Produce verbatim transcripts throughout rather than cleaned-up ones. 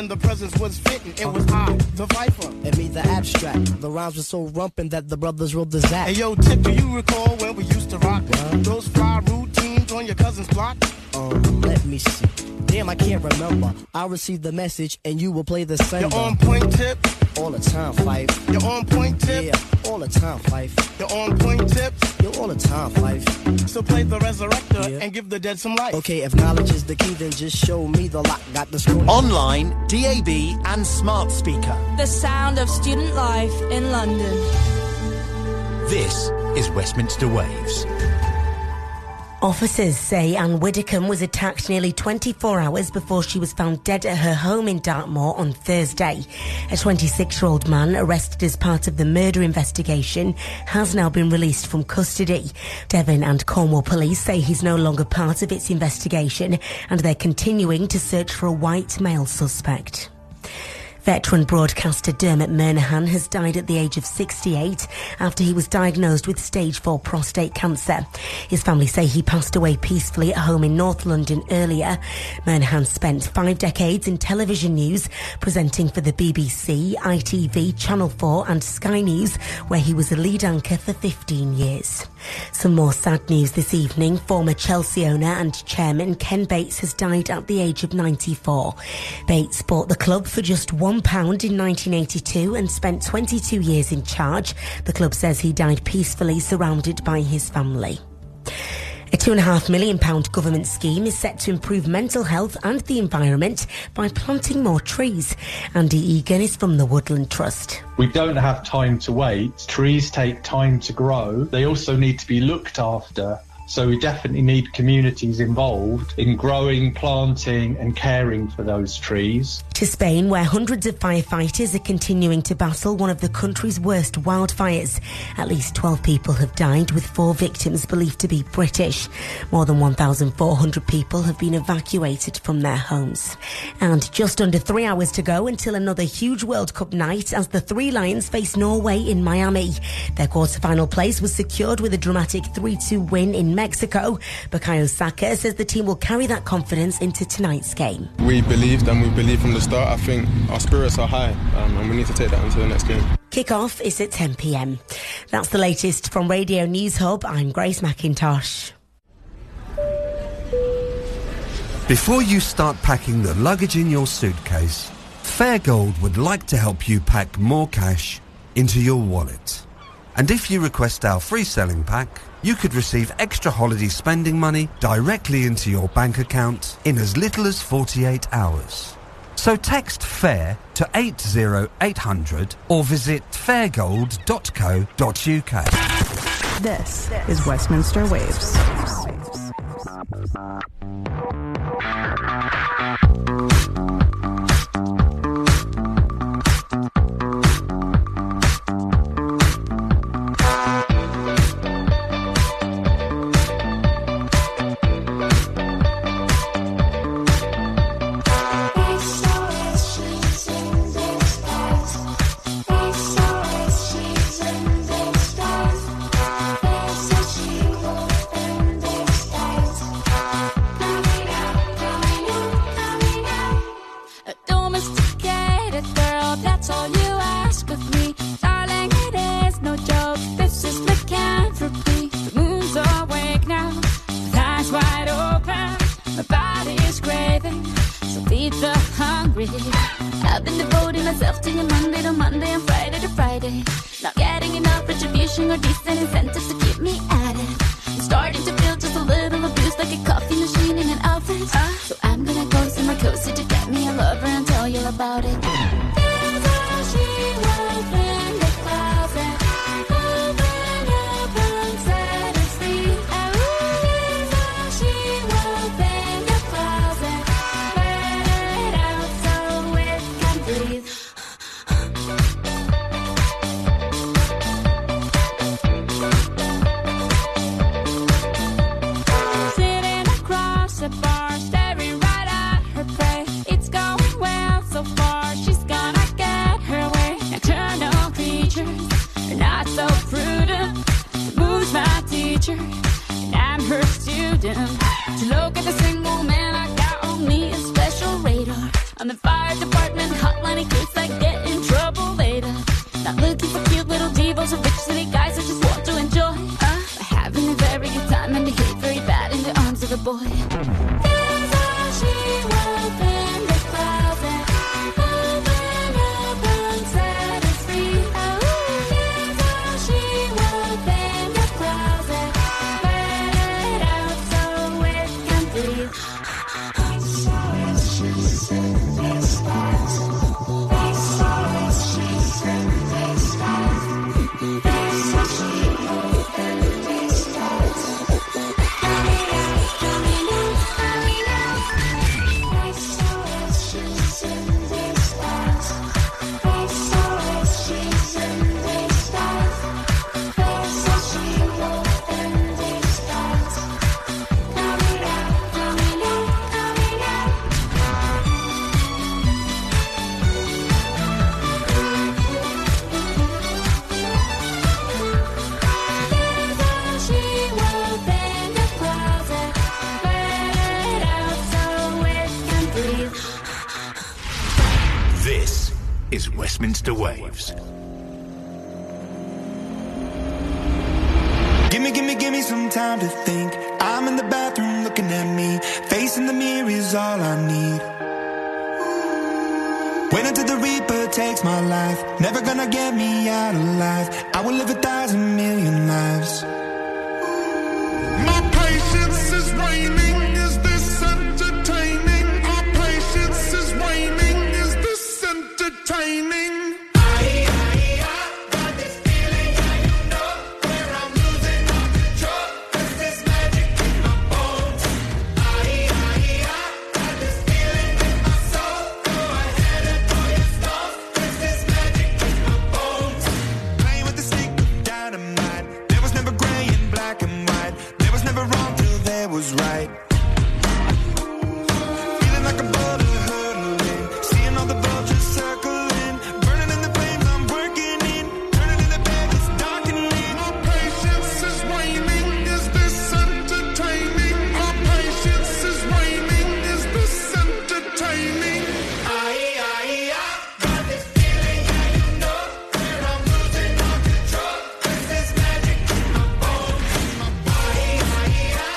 when the presence was fitting. It was I, the Viper. And me, the abstract. The rhymes were so rumpin' that the brothers wrote the Zach. Hey yo, Tip, do you recall when we used to rock what? those fly routines on your cousin's block? Um, let me see. Damn, I can't remember. I'll receive the message and you will play the sender. You're on point, Tip. All the time, Fife. You're on point, Tip. Yeah, all the time, Fife. You're on point, Tip. You're all the time, Fife. So play the resurrector Yeah. and give the dead some life. Okay, if knowledge is the key, then just show me the lock. Got the scroll. Online, D A B and smart speaker. The sound of student life in London. This is Westminster Waves. Officers say Anne Widdicombe was attacked nearly twenty-four hours before she was found dead at her home in Dartmoor on Thursday. A twenty-six-year-old man arrested as part of the murder investigation has now been released from custody. Devon and Cornwall police say he's no longer part of its investigation and they're continuing to search for a white male suspect. Veteran broadcaster Dermot Murnaghan has died at the age of sixty-eight after he was diagnosed with stage four prostate cancer. His family say he passed away peacefully at home in North London earlier. Murnaghan spent five decades in television news, presenting for the B B C, I T V, Channel four and Sky News, where he was a lead anchor for fifteen years. Some more sad news this evening. Former Chelsea owner and chairman Ken Bates has died at the age of ninety-four. Bates bought the club for just one pound in nineteen eighty-two and spent twenty-two years in charge. The club says he died peacefully, surrounded by his family. A two and a half million pound government scheme is set to improve mental health and the environment by planting more trees. Andy Egan is from the Woodland Trust. We don't have time to wait. Trees take time to grow. They also need to be looked after. So we definitely need communities involved in growing, planting and caring for those trees. To Spain, where hundreds of firefighters are continuing to battle one of the country's worst wildfires. At least twelve people have died, with four victims believed to be British. More than one thousand four hundred people have been evacuated from their homes. And just under three hours to go until another huge World Cup night as the Three Lions face Norway in Miami. Their quarter-final place was secured with a dramatic three two win in Mexico. Bukayo Saka says the team will carry that confidence into tonight's game. We believed and we believe from the start. I think our spirits are high um, and we need to take that into the next game. Kick-off is at ten p m. That's the latest from Radio News Hub. I'm Grace McIntosh. Before you start packing the luggage in your suitcase, Fairgold would like to help you pack more cash into your wallet. And if you request our free selling pack, you could receive extra holiday spending money directly into your bank account in as little as forty-eight hours. So text FAIR to eight zero eight hundred or visit fairgold dot co dot u k. This is Westminster Waves. I've been devoting myself to you Monday to Monday and Friday to Friday. Not getting enough retribution or decent incentives to keep me at it. I'm starting to feel just a little abused, like a coffee machine in an office. So I'm gonna go somewhere cozy to get me a lover and tell you about it. There's how she was in the closet. Open up and set us free. There's how she was in the closet. Let it out so it can breathe. Sitting across the bar, staring right at her prey. It's going well so far, she's gonna get her way. Nocturnal creatures are not so prudent. The moon's my teacher, and I'm her student. To look at the single man, I got on me a special radar. I'm the fire department money case I get in trouble later. Not looking for cute little divas or rich city guys who just want to enjoy. Uh, having a very good time and behave very bad in the arms of a boy. Here's how she was in the closet. Open up and set us free. Oh, here's how she was in the closet. Let it out so it can breathe. She's in this closet. She's in this closet. This is Westminster Waves. Gimme, gimme, gimme some time to think. I'm in the bathroom looking at me. Facing the mirror is all I need. Wait until the Reaper takes my life. Never gonna get me out alive. I will live a thousand million lives. My patience is waning. Is this entertaining? My patience is waning. Is this entertaining? Was right. Feeling like a bullet hurtling, seeing all the vultures circling, burning in the flames I'm working in, turning in the bed it's darkening. My patience is waning, is this entertaining? My patience is waning, is this entertaining? Aye, aye, I got this feeling, yeah you know, where I'm losing all control. There's this magic in my bones, my body, aye, aye.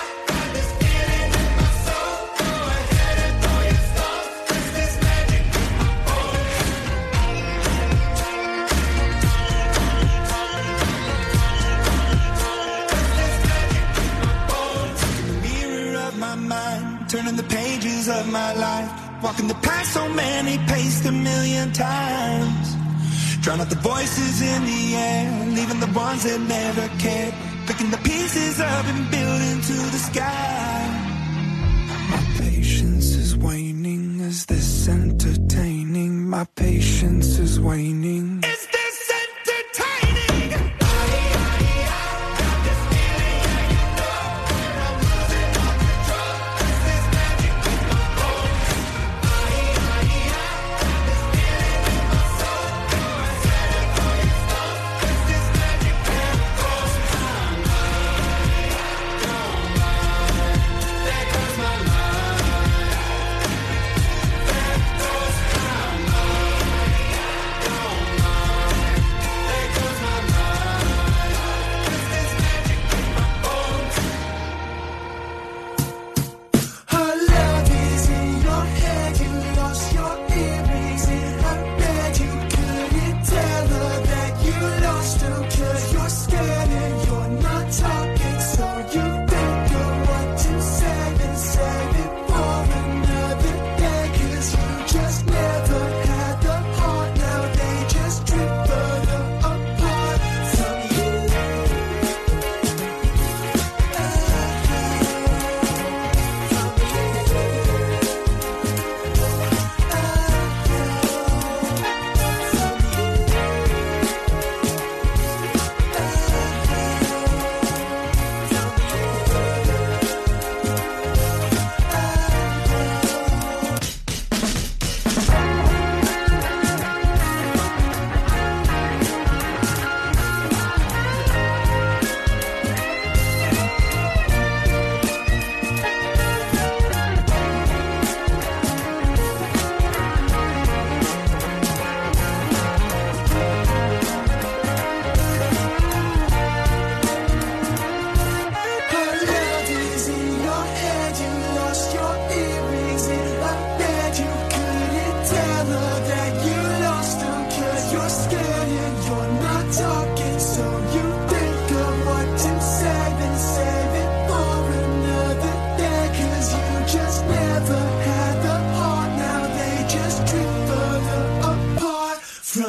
Turning the pages of my life, walking the path so many paced a million times. Drown out the voices in the air, leaving the ones that never cared. Picking the pieces up and building to the sky. My patience is waning. Is this entertaining? My patience is waning. Is this entertaining? There goes my life.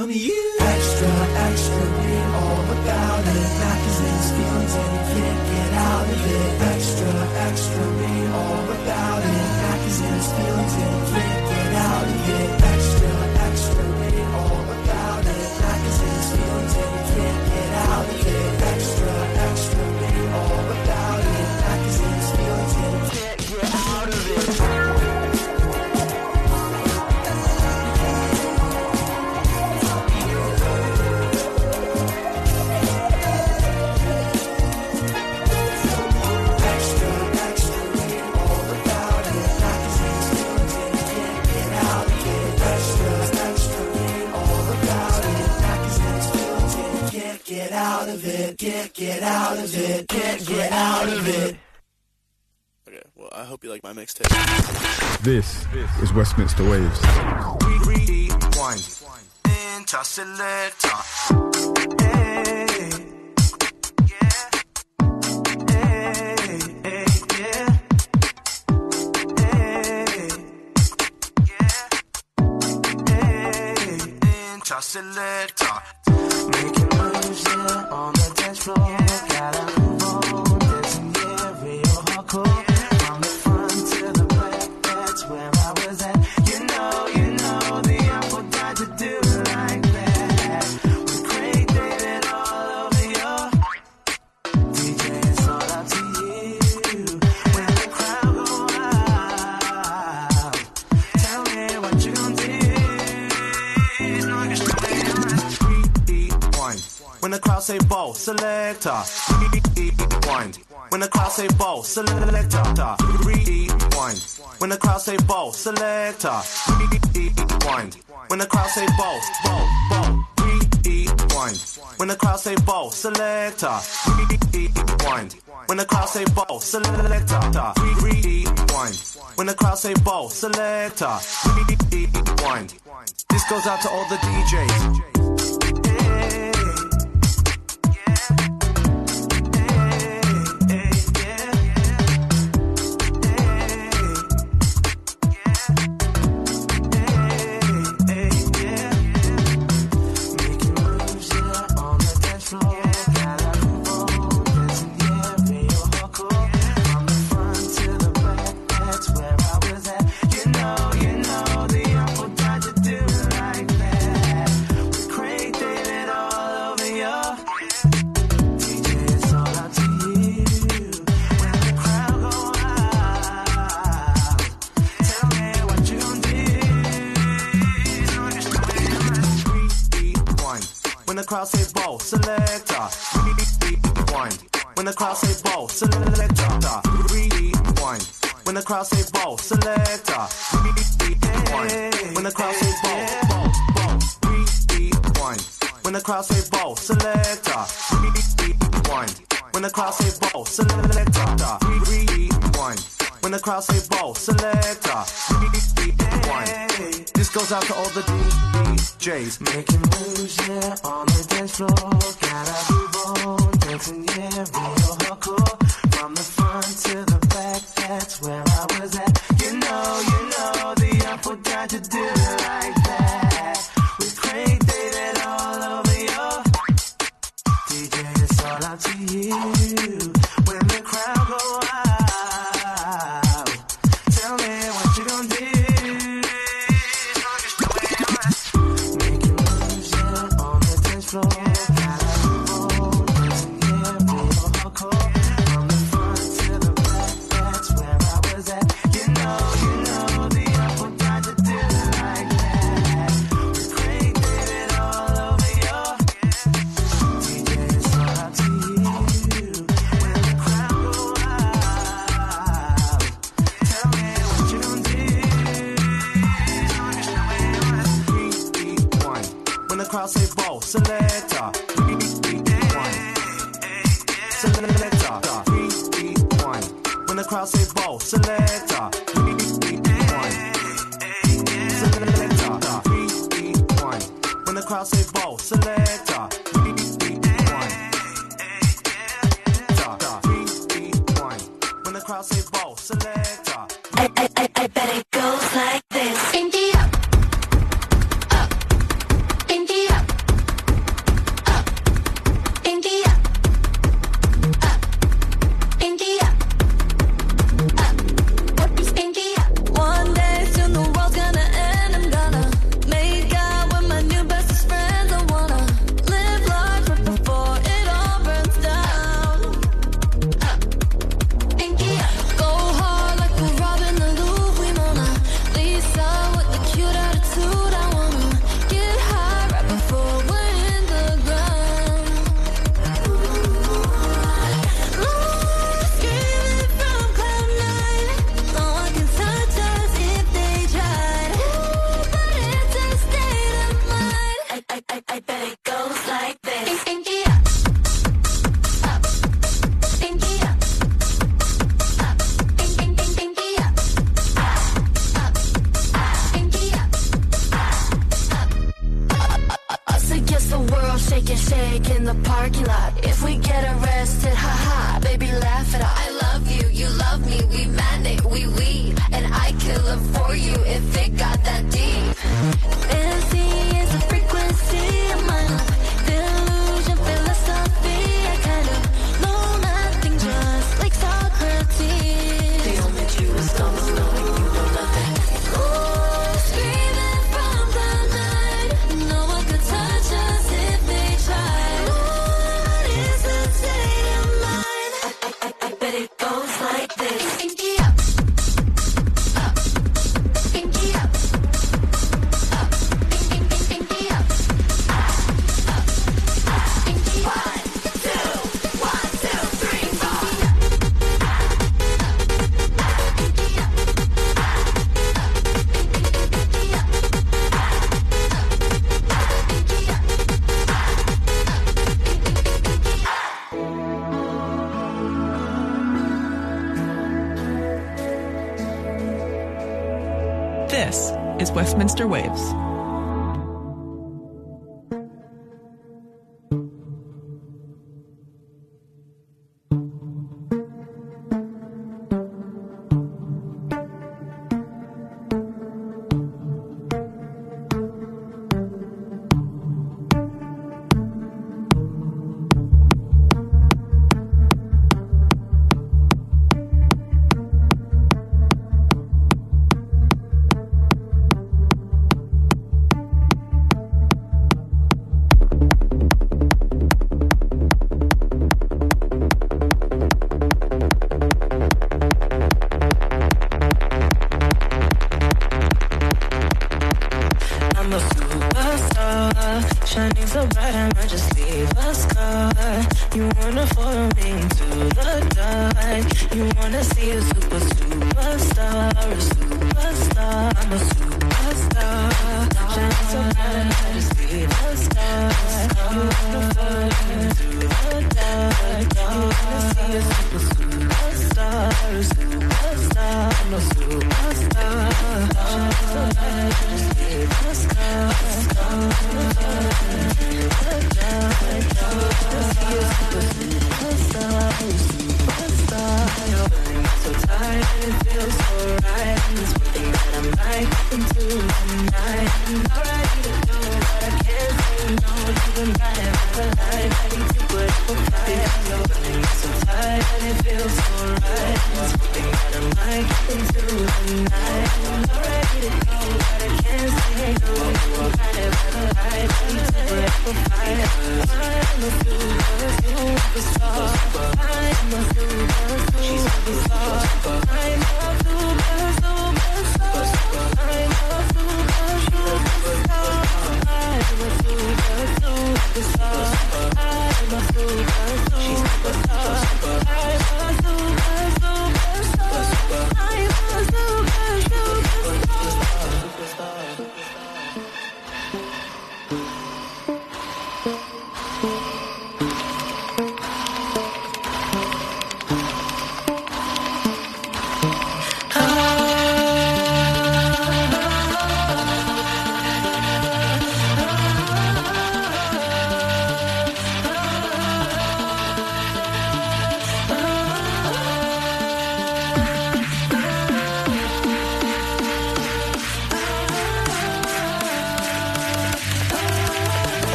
from you. Extra, extra, read all about it. Magazines, feelings, and you can't get out of it. Extra, extra, read all about it. Magazines, feelings, and you can't get out of it. Extra, extra, read all about it. Magazines, feelings, and you can't get out of it. Extra, extra, read all about it. Magazines, feelings, and you can't get out of it. Get out of it, get, get out of it, get, get out of it. Okay, well, I hope you like my mixtape. This is Westminster Waves. Rewind. Interselector. Hey. Yeah. Hey. Hey. Yeah. Hey. Yeah. Hey. Interselector. Making moves, yeah, on the dance floor. Gotta move on, dancing, yeah, real hardcore. From the front to the back, that's where I was at. You know, you know, the apple died to do it like that. With Craig David all over your D J, it's all up to you. When the crowd go wild, tell me what you gon' do. When the crowd say ball, selector. Rewind. When the crowd say ball, selector. Rewind. When the crowd say ball, selector. Rewind. When the crowd say ball, ball, ball. Rewind. When the crowd say ball, selector. Rewind. When the crowd say ball, selector. Rewind. When the crowd say ball, selector. Rewind. This goes out to all the D Js. When the crowd say ball, selector. Rewind. When the crowd say ball, selector. Rewind. When the crowd say ball, selector. Rewind. When the crowd say ball, ball, ball. Rewind. When the crowd say ball, selector. Rewind. When the crowd say ball, selector. Rewind. When the crowd say ball, selector. Rewind. This goes out to all the D Js. Making moves, yeah, on the dance floor. Gotta move on, dancing, yeah, real hardcore. From the front to the back, that's where I was at. You know, you know, the apple died to do it like that. With Craig David all over your D J, it's all up to you. When the crowd go wild, tell me what you gon' do. Making moves, yeah, on the dance floor. Gotta move on, dancing, yeah, real hardcore. From the front to the back, that's where I was at. You know, you know, the apple died to do it like that. With Craig David all over your D J, it's all up to you. When the crowd go wild, tell me what you gon' do. Rewind. When the crowd say ball, selector. Rewind. Selector. Rewind. When the crowd say ball, selector. Rewind. Selector. Rewind. When the crowd say ball, selector. Rewind. Rewind. When the crowd say ball, selector. I, I, I, I bet it goes like this. In the up, up, in the up. shake and shake in the parking lot. If we get arrested, haha, baby, laugh it off. I love you, you love me, we manic, we we, and I kill it for you if it got that deep. Fantasy is the frequency of my love. The illusion, philosophy, I kind of know nothing, just like Socrates. The only Jew is dumb is knowing you know nothing. Ooh, screaming from the night. No one could touch us if they tried. What is the state of mind? I, I, I, I bet it goes like this. Pinky up, up, pinky up, up, pink, pink, pink, pinky up, up, up, up, pinky. One, two, one, two, three, four. Pinky up, This is Westminster Waves. I'm a superstar, shining so bright I might just leave a scar. You wanna follow me into the dark. You wanna see a super superstar, a superstar. I'm a superstar, shining so bright I might just leave a scar. You wanna follow me into the dark. You wanna see a super superstar, a superstar. I'm a superstar, shining so bright I might just leave a scar. So tired and it feels so right. And it's one thing that I'm like into tonight. I'm not ready to go, but I can't say no to the night of the life. Ready to put for fight. I'm so tired and it feels so right. And it's one thing that I'm like into tonight. I'm not ready to go, but I can't say no to the night of the life. Ready to put for fight. I'm a super, superstar. I'm a super, she's superstar. I'm a super, superstar. I'm a super, superstar. I'm a super, superstar. I'm a super, she's superstar. I'm a super, superstar. I'm a super, superstar.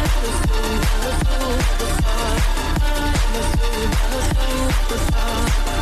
Superstar.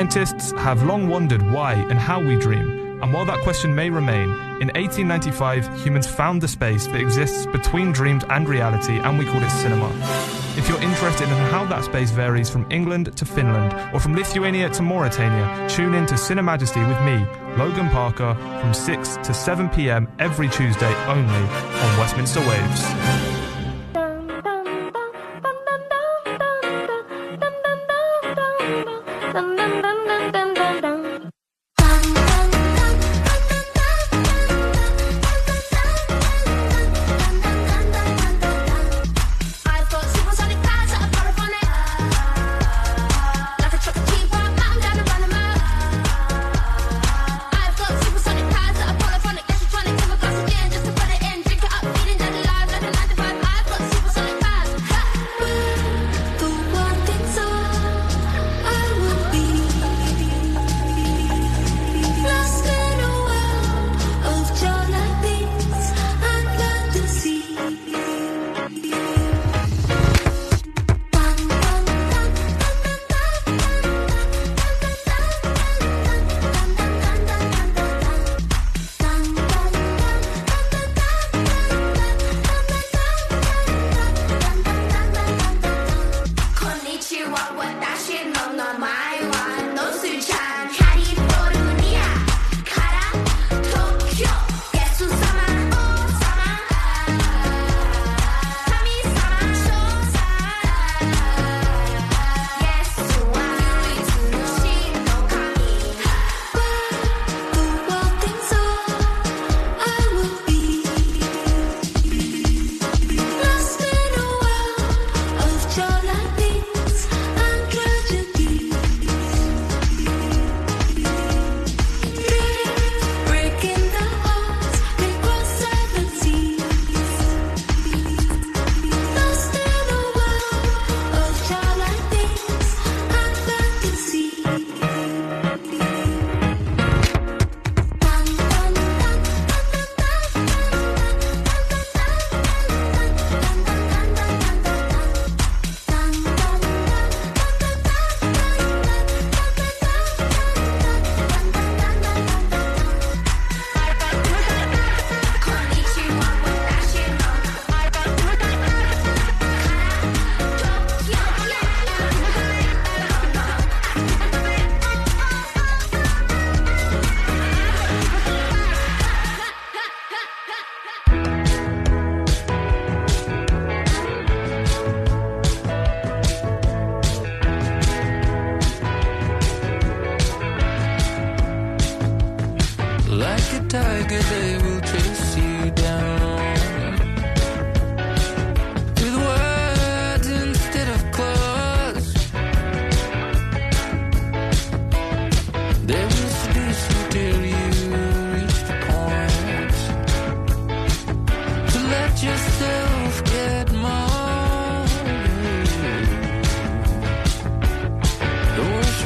Scientists have long wondered why and how we dream, and while that question may remain, in eighteen ninety-five humans found the space that exists between dreams and reality, and we called it cinema. If you're interested in how that space varies from England to Finland or from Lithuania to Mauritania, tune in to Cinemajesty with me, Logan Parker, from six to seven p.m. every Tuesday only on Westminster Waves.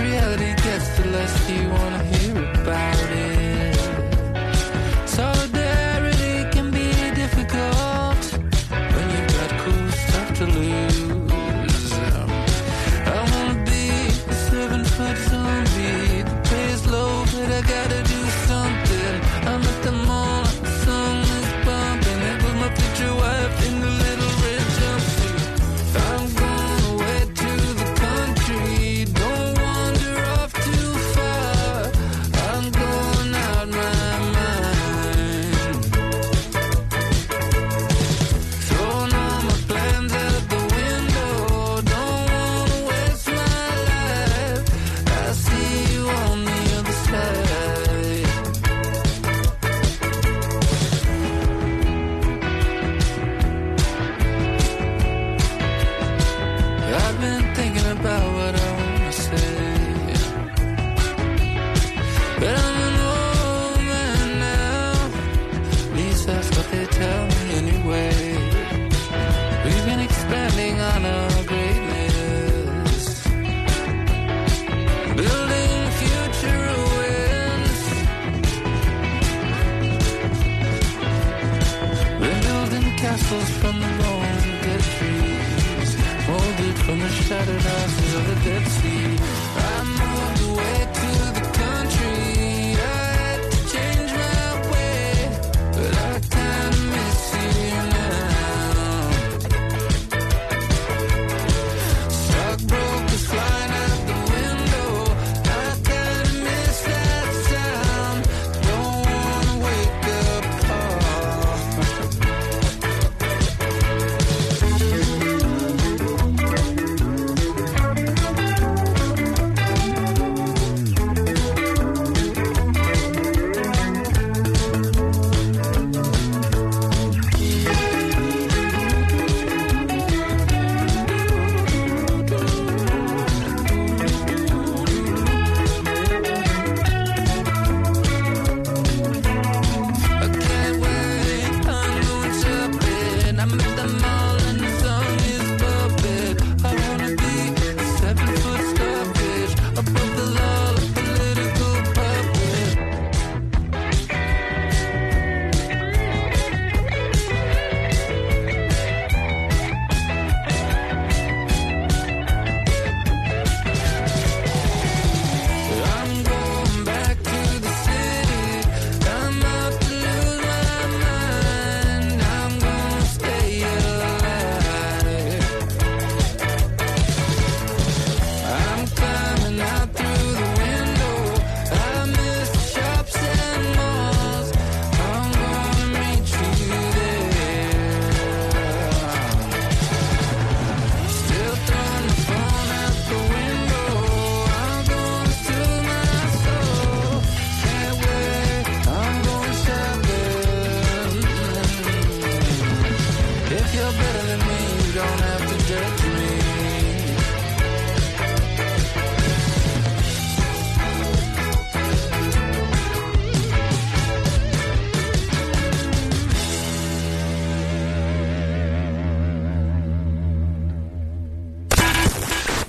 The less you wanna hear about it. So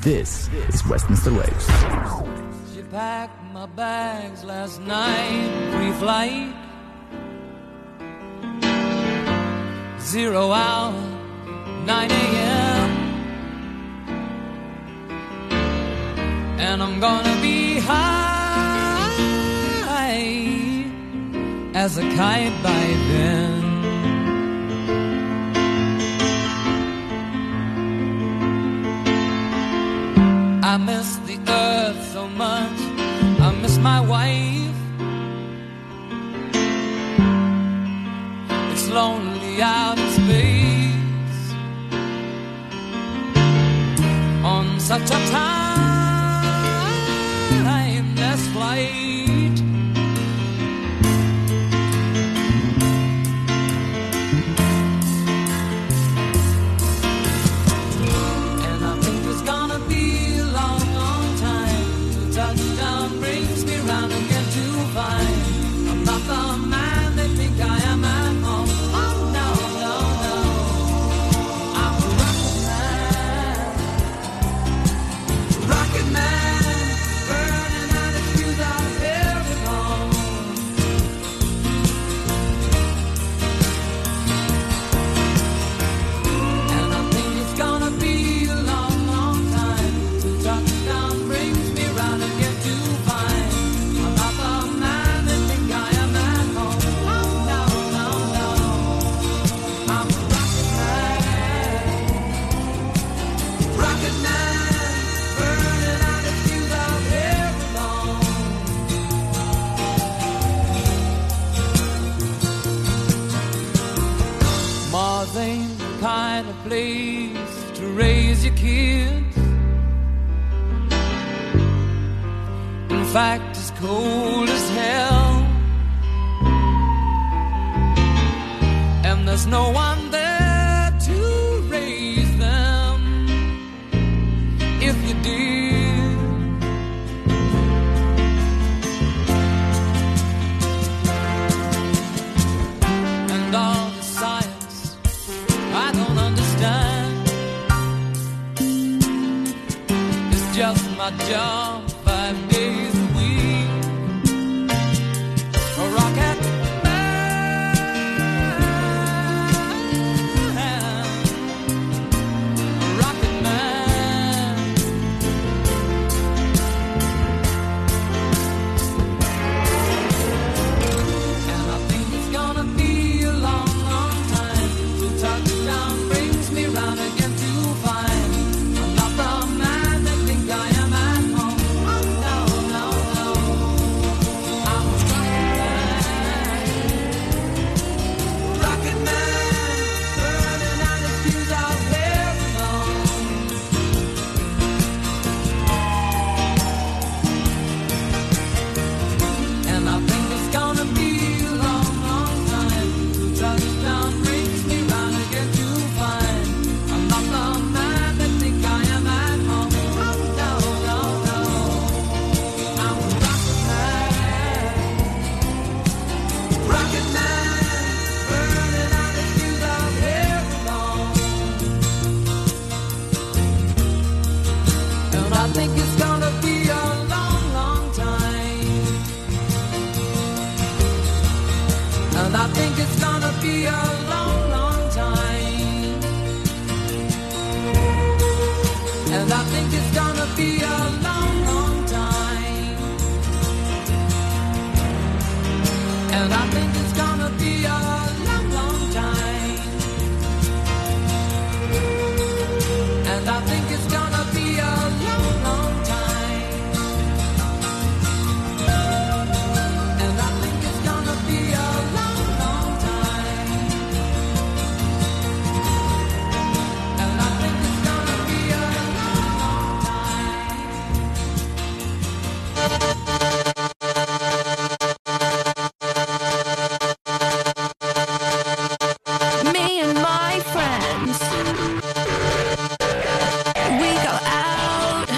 This is Westminster Waves. She packed my bags last night, pre-flight. Zero hour, nine a.m. And I'm gonna be high as a kite by then. I miss the earth so much, I miss my wife. It's lonely out in space on such a timeless flight. And I think it's gonna be a long, long time till touchdown brings me round again to find I'm not the man they think I am at home. Oh no, no, no, I'm a rocket man, rocket man, burning out the fuse out of every bone. And I think it's gonna be a long, long time till touchdown brings me round again to find I'm not the man they think I am at home. Oh no, no, no, I'm a rocket man, rocket man, burning out the fuse out of every bone. Mars ain't the kind of place to raise your kids. In fact, it's cold as hell, and there's no one there to raise them if you did. And all the science I don't understand, it's just my job five days a week. A rocket man, a rocket man. And I think it's gonna be a long, long time till touchdown brings me round again to find I'm not the man they think I am at home. Oh no, no, no, I'm a rocket man, rocket man, burning out the fuse out of every bone. And I think it's gonna be a long, long time till touchdown brings me round again to find I'm not the man they think I am at home. Oh no, no, no, I'm a rocket man, rocket man, burning out the fuse out of every bone. And I think it's gonna be a long, long time. And I think it's gonna be a long, long time. And I think it's gonna be a long, long time. And I think it's gonna be a long, long time. And I think it's gonna be a long, long time. And I think it's gonna be a long, long time. And I think it's gonna be a long, long time. Me and my friends, we go out,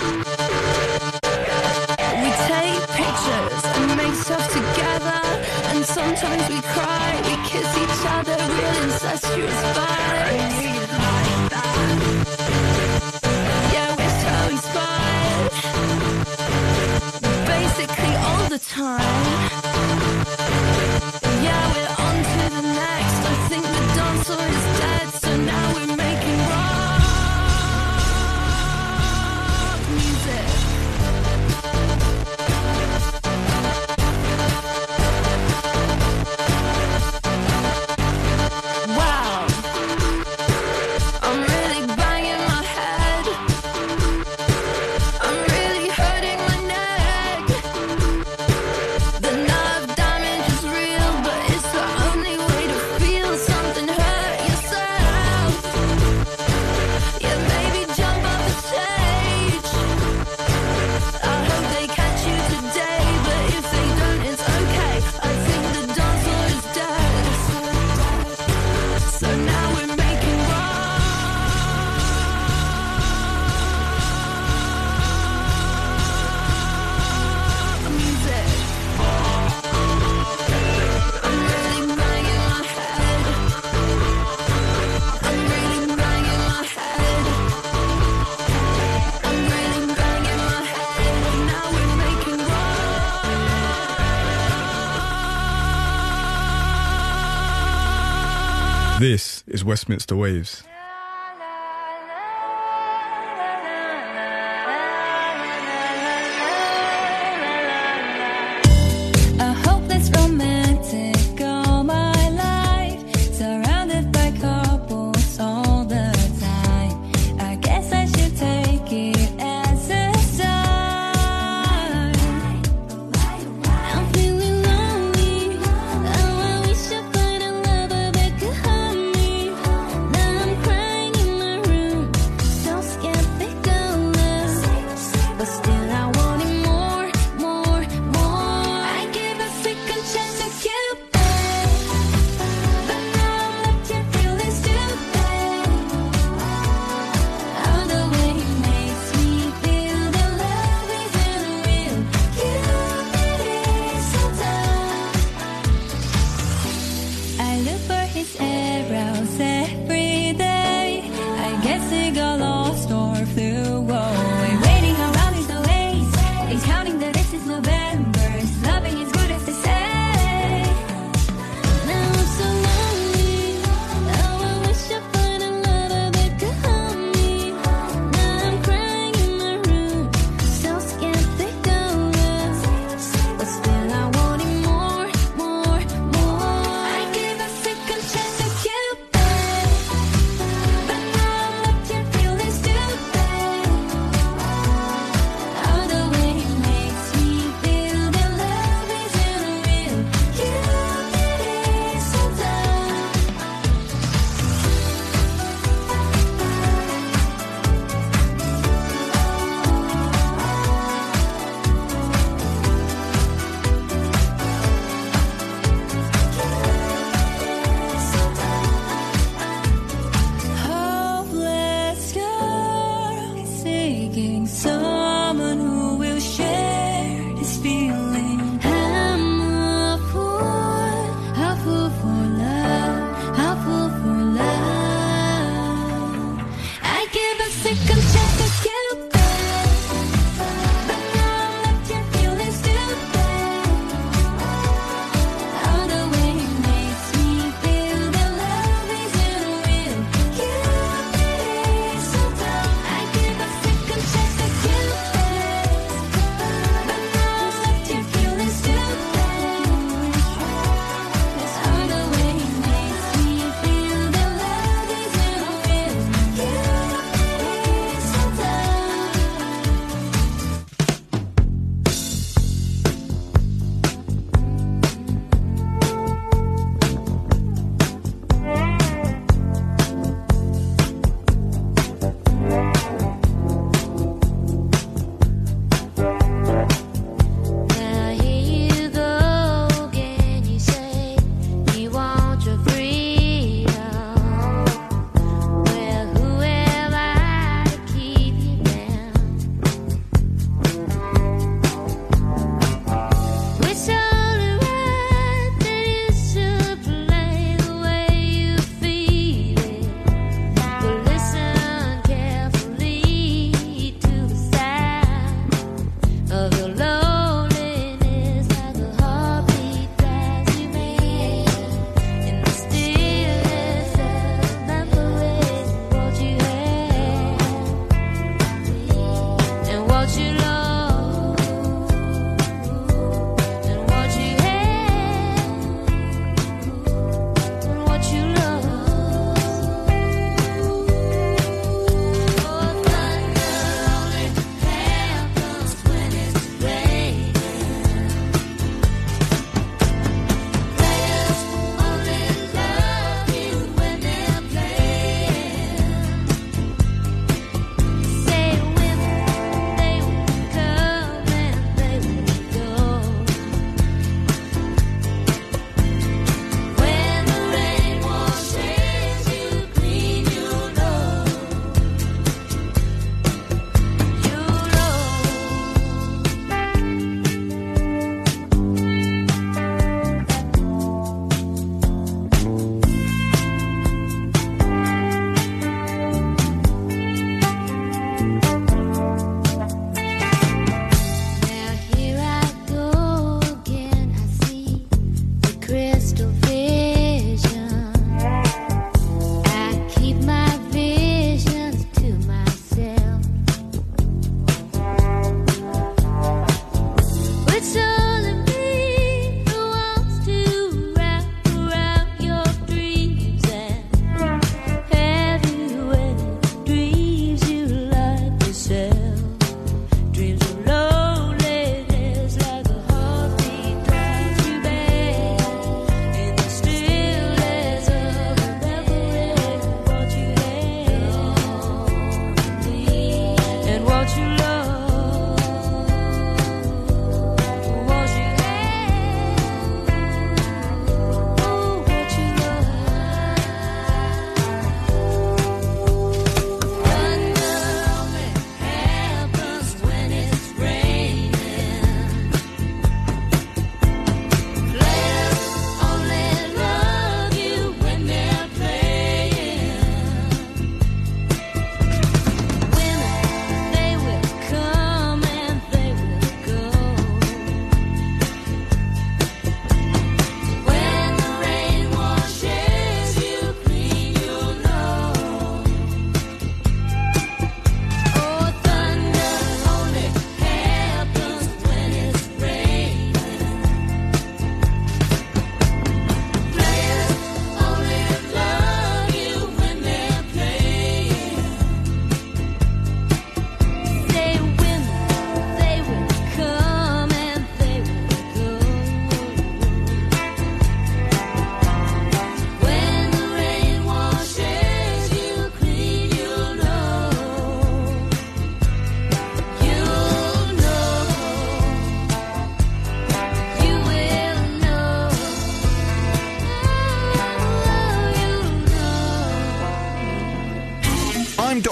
we take pictures and make stuff together, and sometimes we cry, we kiss each other, real incestuous vibes. Yeah, we're so time. Yeah, we're on to the next. I think the dance floor is dead, so now we're making rock music. Wow, I'm really banging my head. I'm really hurting my neck. The nerve damage is real, but it's the only way to feel something. Hurt yourself. Yeah, maybe jump off the stage. I hope they catch you today, but if they don't, it's okay. I think the dance floor is dead. So now we're making rock music. I'm really banging my head. I'm really banging my head. I'm really banging my head. Now we're making This is Westminster Waves. I hope that's romantic all my life, surrounded by couples all the time. I guess I should take it as a sign. I'm feeling lonely. Oh, I wish I find a lover that could hold me. Now I'm crying.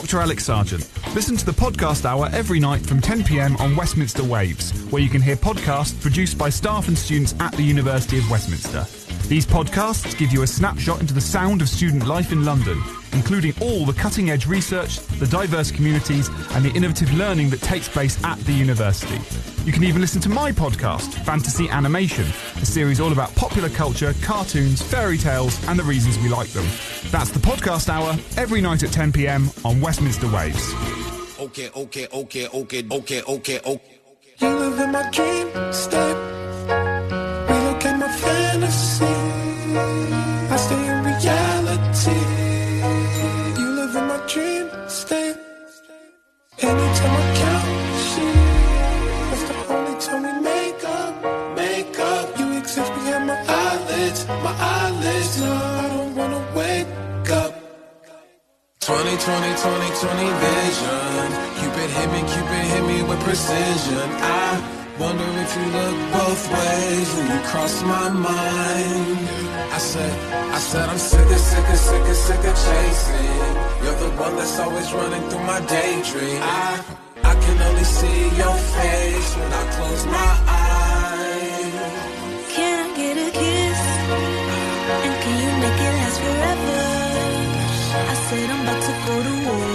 Doctor Alex Sargent. Listen to the podcast hour every night from ten p m on Westminster Waves, where you can hear podcasts produced by staff and students at the University of Westminster. These podcasts give you a snapshot into the sound of student life in London, including all the cutting-edge research, the diverse communities, and the innovative learning that takes place at the university. You can even listen to my podcast, Fantasy Animation, a series all about popular culture, cartoons, fairy tales, and the reasons we like them. That's the podcast hour, every night at ten p m on Westminster Waves. Okay, okay, okay, okay, okay, okay, okay. You live in my dream state. Relook at my fantasy. I stay in reality. You live in my dream state. Anytime I count sheep, that's the only time we make up, make up. You exist behind my eyelids, my eyelids. No, I don't wanna wake up. twenty twenty, twenty twenty vision. Cupid hit me, Cupid hit me with precision. I wonder if you look both ways when you cross my mind. I said, I said I'm sick of, sick of, sick of, sick of chasing. You're the one that's always running through my daydream. I, I can only see your face when I close my eyes. Can I get a kiss? And can you make it last forever? I said I'm about to go to war,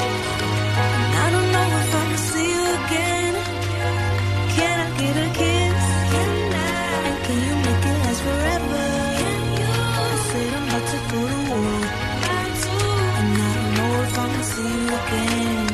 and I don't know if I'ma see you again. Can I get a kiss? Can I? And can you make it last forever? Can you? I said I'm about to go to war, and I don't know if I'ma see you again.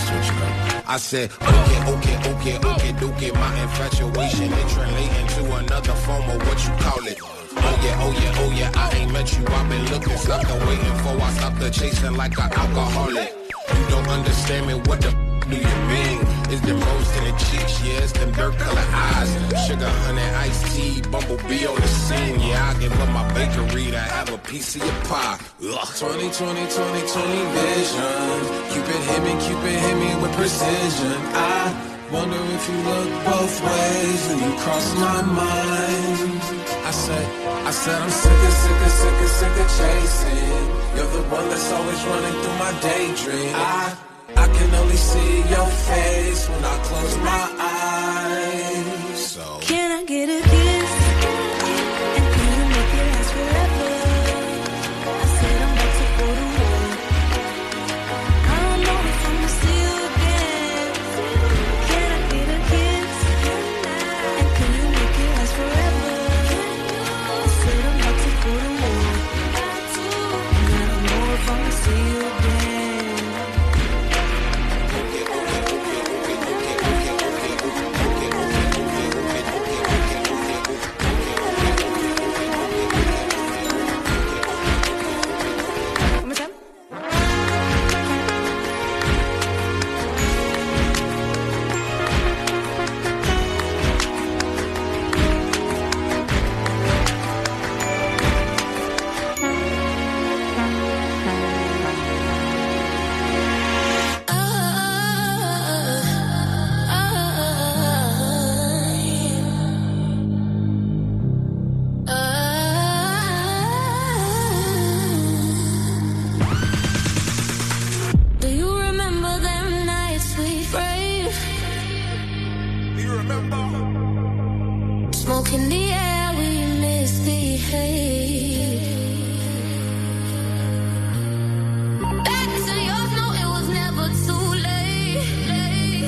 I said, okay, okay, okay, okay, okay, my infatuation it translating to another form of what you call it. Oh yeah, oh yeah, oh yeah, I ain't met you, I've been looking, stuck and waiting for, I stopped the chasing like an alcoholic. You don't understand me, what the f- do you mean? It's them rose in the cheeks, yeah, it's them dirt colored eyes. Sugar, honey, iced tea, bumblebee on the scene. Yeah, I give up my bakery to have a piece of your pie. Ugh. twenty twenty, twenty twenty vision. Cupid hit me, Cupid hit me with precision. I wonder if you look both ways when you cross my mind. I said, I said I'm sick of, sick of, sick of, sick of chasing. You're the one that's always running through my daydream. I, I can only see your face when I close my eyes. So Can I get a kiss? And can you make it last forever? I said I'm about to go to war. I don't know if I'ma see you again. Can I get a kiss? And can you make it last forever? I said I'm about to go to war, and I don't know if I'ma see you again. Do you remember them nights we prayed? Do you remember? Smoke in the air, we misbehaved. Back to yours, no, it was never too late. late,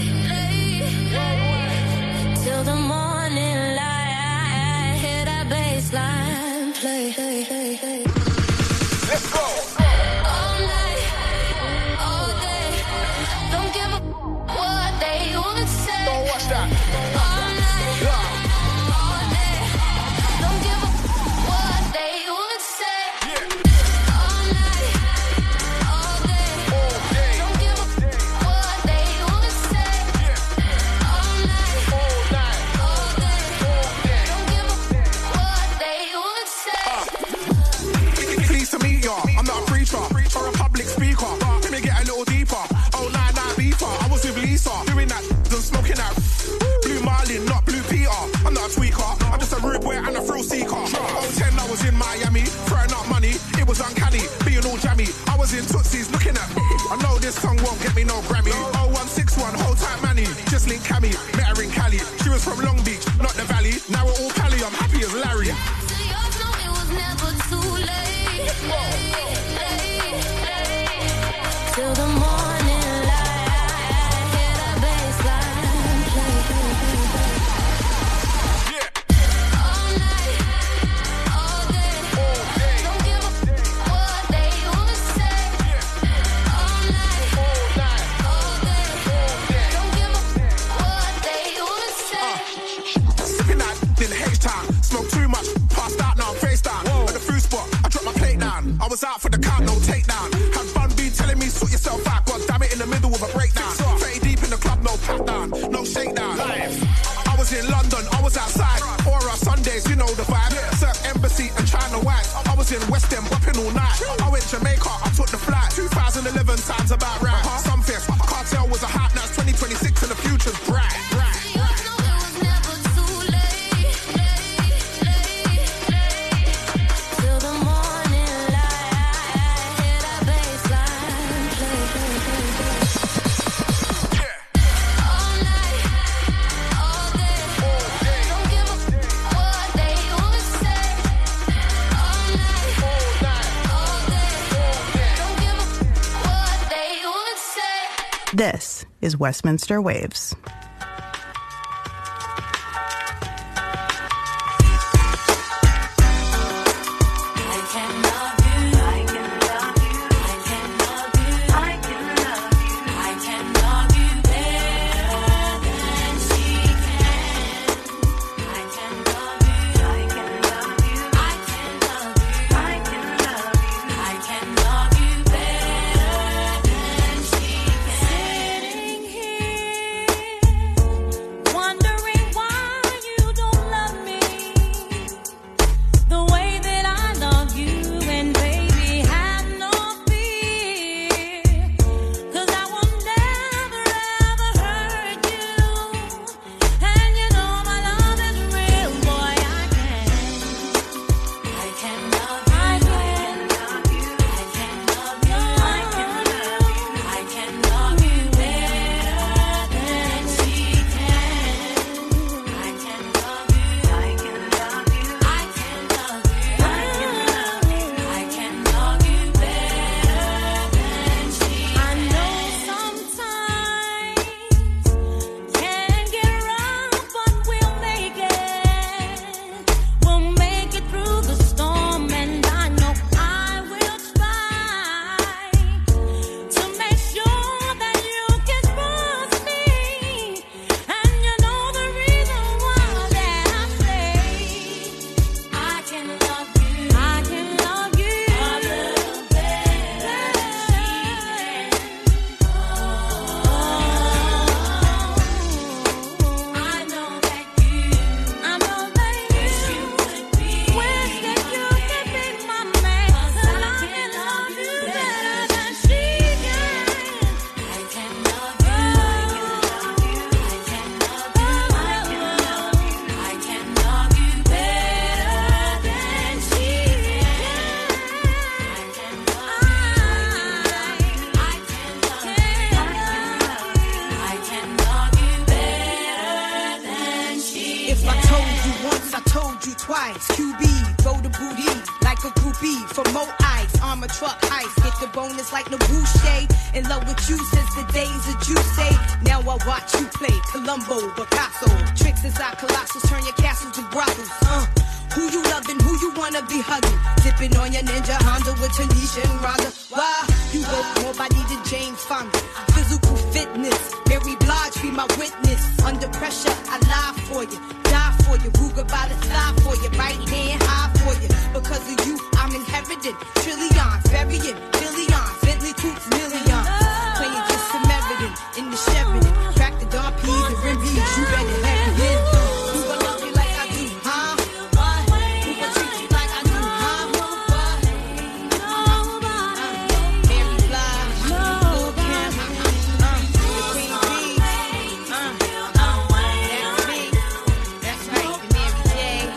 late. Till the morning light, hear that bassline play. Let's go. All night, all day. Don't give a what they would say. Don't watch that. All night, all day. Don't give a what they would say. All night, all day. Don't give a what they would say. All night, all day. Don't give a what they would say. Pleased to meet ya. I'm not a preacher or a public speaker. Let me get a little deeper. Oh, nine, nine, beeper. I was with Lisa, doing that and smoking that. Blue Marlin, not Blue Peter. I'm not a tweaker. I'm just a rude boy and a thrill seeker. Oh, ten, I was in Miami, throwing up money. It was uncanny, being all jammy. I was in Tootsie's looking at me. I know this song down. Smoke too much, passed out now, face down. At the food spot, I dropped my plate down. I was out for the count, no takedown. Had fun being telling me, sort yourself out. God damn it, in the middle of a breakdown. thirty deep in the club, no pat down, no shakedown. I was in London, I was outside. Aura Sundays, you know the vibe. Surf Embassy and China White. I was in West End, rapping all night. I went Jamaica, I took the flight. twenty eleven times about right. Some fierce, Cartel was a hype, now it's twenty twenty-six and the future's bright. bright. This is Westminster Waves. twice. Q B, throw the booty like a groupie for more ice. Armor truck heist, get the bonus like the Boucher. In love with you since the days of Juicy. Now I watch you play Columbo, Picasso. Tricks inside colossals, turn your castles to brothels. Uh, who you loving, who you wanna be hugging? Dipping on your Ninja Honda with Tanisha and Rhonda. Why? You work more body than James Fonda. Physical fitness, Mary Blige be my witness. Under pressure, I lie for you, die for you. Ruger by the thigh for you, right hand high for you. Because of you, I'm inheriting trillions, burying billions, Bentley Coops millions. Playing just Samaritan in the Sheridan. Crack the Don P's and Rim B's, you better have it in. Who gon' love you like I do, huh? Who gon' treat you like I do, huh? Mary Blige, Lil' Kim, uh, the Queen Bee, uh, uh, that's me. That's right, the Mary J.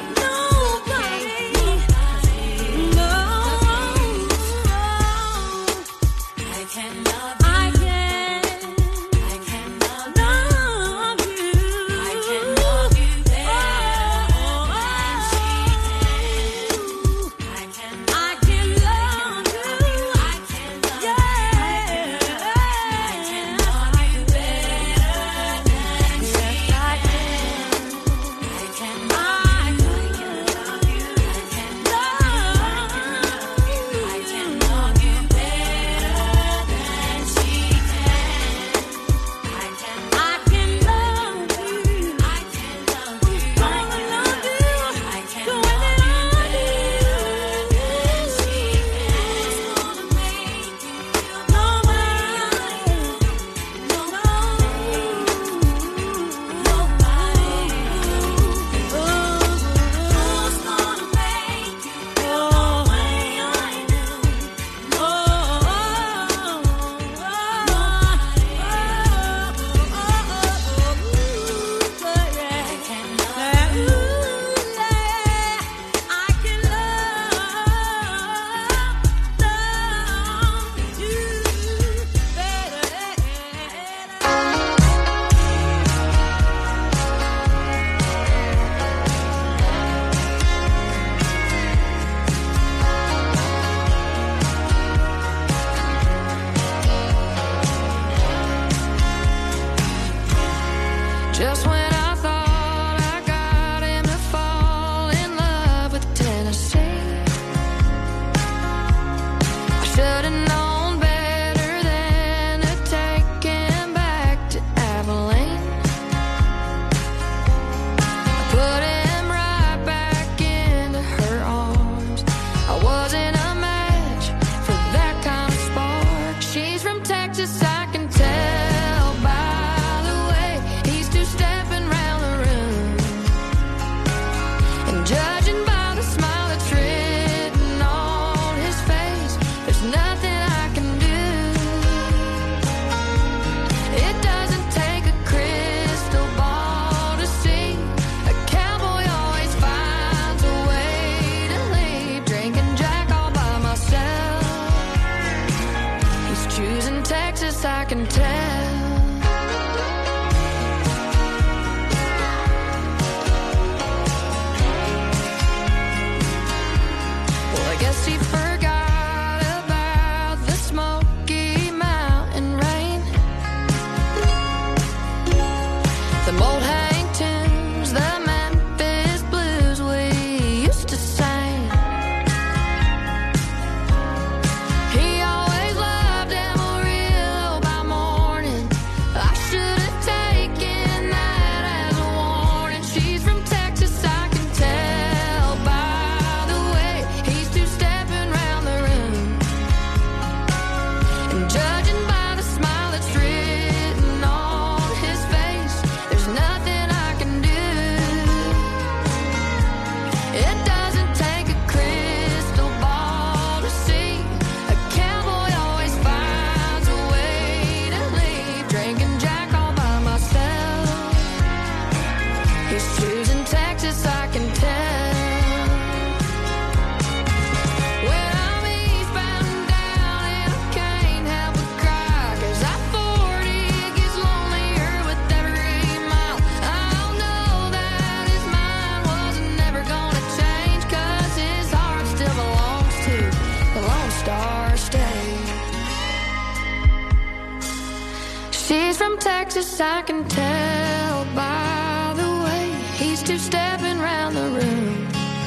Texas, I can tell by the way he's two-stepping round the room.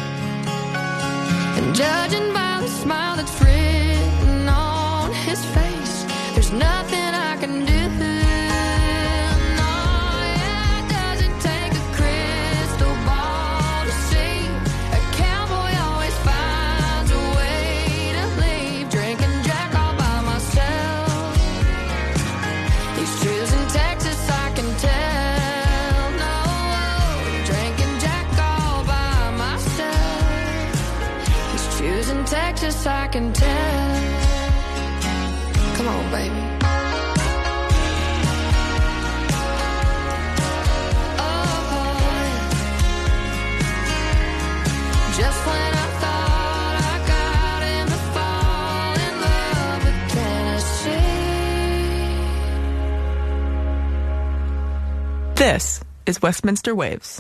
And judging by the smile that's written on his face, there's nothing I can do. Texas, I can tell. Come on, baby. Oh, just when I thought I got him to fall in love with Tennessee. This is Westminster Waves.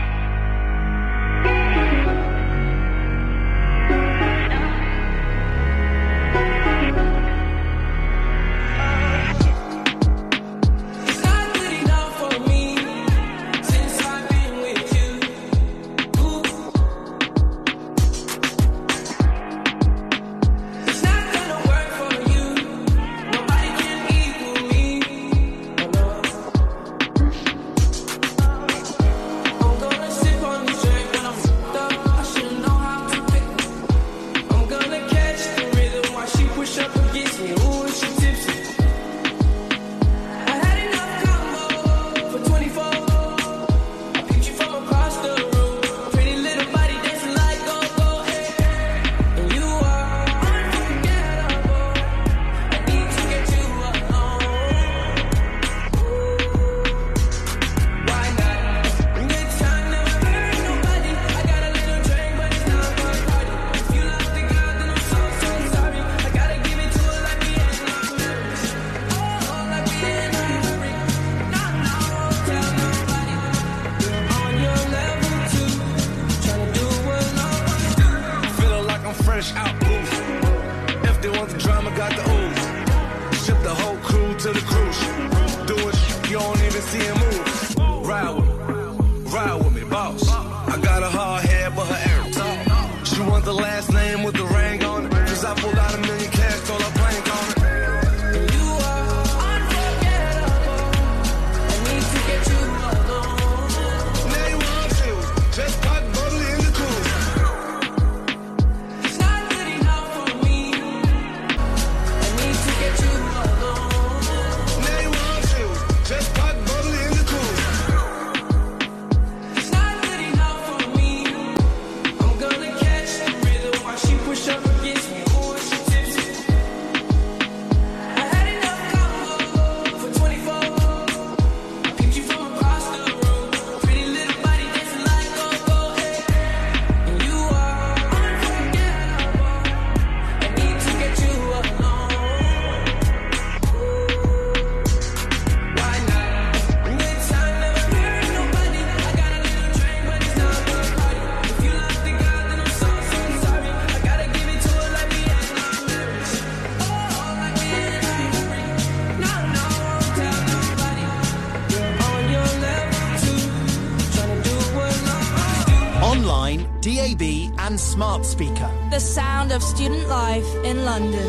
D A B and smart speaker. The sound of student life in London.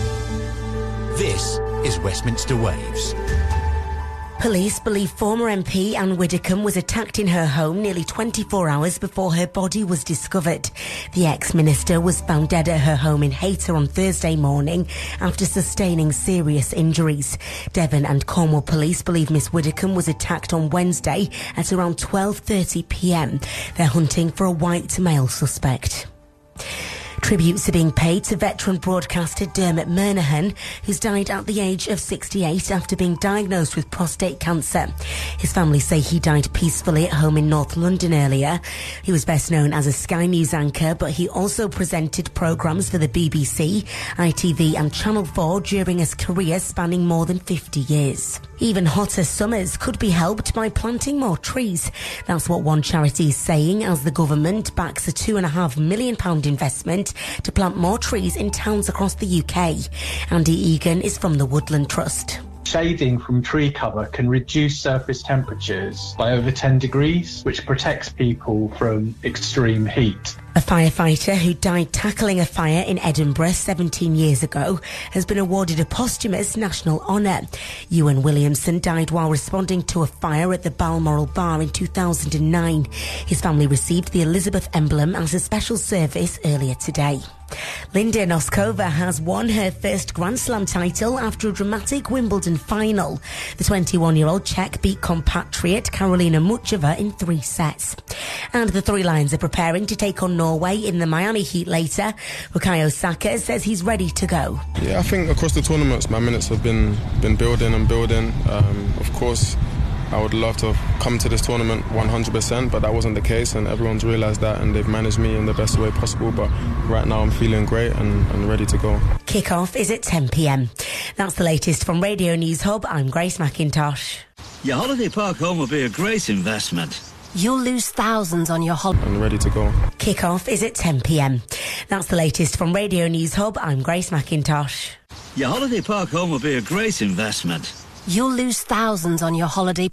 This is Westminster Waves. Police believe former M P Anne Widdecombe was attacked in her home nearly twenty-four hours before her body was discovered. The ex-minister was found dead at her home in Hayter on Thursday morning after sustaining serious injuries. Devon and Cornwall police believe Miss Widdecombe was attacked on Wednesday at around twelve thirty p m. They're hunting for a white male suspect. Tributes are being paid to veteran broadcaster Dermot Murnaghan, who's died at the age of sixty-eight after being diagnosed with prostate cancer. His family say he died peacefully at home in North London earlier. He was best known as a Sky News anchor, but he also presented programmes for the B B C, I T V and Channel four during his career spanning more than fifty years. Even hotter summers could be helped by planting more trees. That's what one charity is saying as the government backs a two and a half million pound investment to plant more trees in towns across the U K. Andy Egan is from the Woodland Trust. Shading from tree cover can reduce surface temperatures by over ten degrees, which protects people from extreme heat. A firefighter who died tackling a fire in Edinburgh seventeen years ago has been awarded a posthumous national honour. Ewan Williamson died while responding to a fire at the Balmoral Bar in two thousand nine. His family received the Elizabeth emblem as a special service earlier today. Linda Noskova has won her first Grand Slam title after a dramatic Wimbledon final. The twenty-one-year-old Czech beat compatriot Karolina Muchova in three sets. And the Three Lions are preparing to take on Norway in the Miami Heat later. Bukayo Saka says he's ready to go. Yeah, I think across the tournaments my minutes have been, been building and building. Um, of course, I would love to have come to this tournament one hundred percent, but that wasn't the case, and everyone's realised that, and they've managed me in the best way possible. But right now I'm feeling great and, and ready to go. Kick-off is at ten p m. That's the latest from Radio News Hub. I'm Grace McIntosh. Your holiday park home will be a great investment. You'll lose thousands on your holiday. I'm ready to go. Kick-off is at ten p m. That's the latest from Radio News Hub. I'm Grace McIntosh. Your holiday park home will be a great investment. You'll lose thousands on your holiday